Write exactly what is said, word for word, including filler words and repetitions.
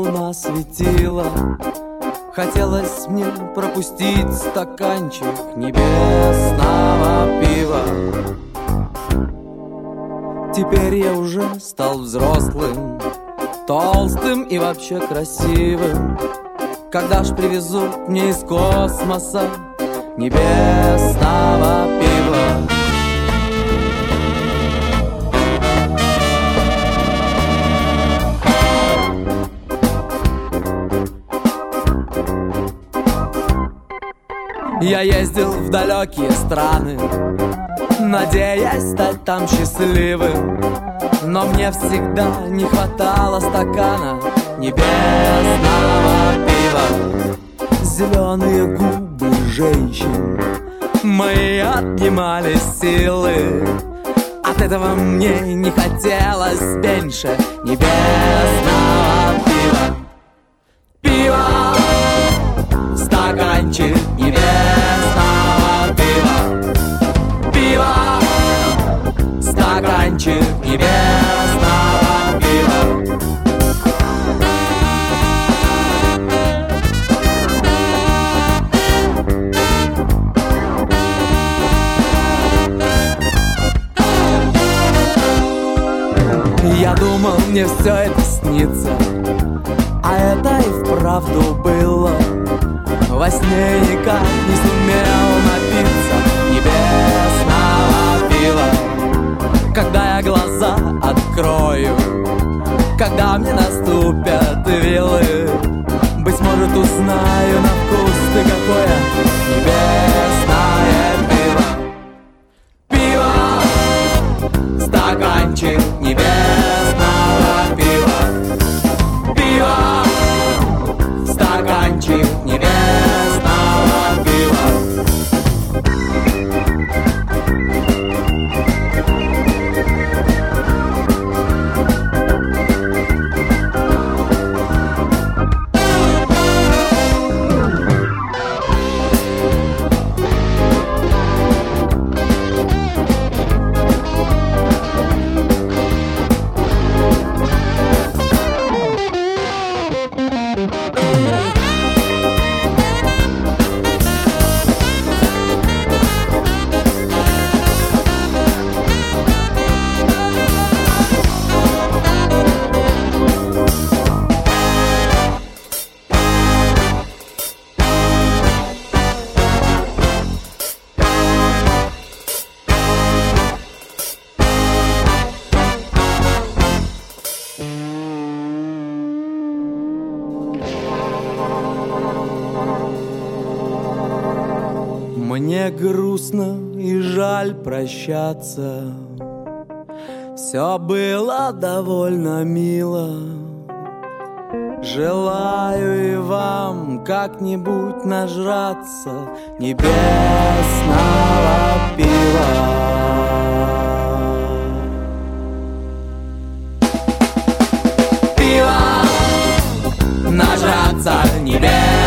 луна светила. Хотелось мне пропустить стаканчик небесного пива. Теперь я уже стал взрослым, толстым и вообще красивым. Когда ж привезут мне из космоса небесного пива? Я ездил в далекие страны, надеясь стать там счастливым, но мне всегда не хватало стакана небесного пива. Зеленые губы женщин мои отнимали силы. От этого мне не хотелось меньше небесного пива. Пиво, стаканчик небесного пива. Пиво, стаканчик небесного пива. Я думал, мне все это снится, а это и вправду было. Во сне никак не сумел напиться небесного пива. Когда я глаза открою, когда мне наступят вилы, быть может, узнаю на вкус ты какое небесное пиво. Пиво, стаканчик небесного пива. Пиво, стаканчик небесного пива. Мне грустно и жаль прощаться. Все было довольно мило. Желаю и вам как-нибудь нажраться небесного пива. Пиво, нажраться небесного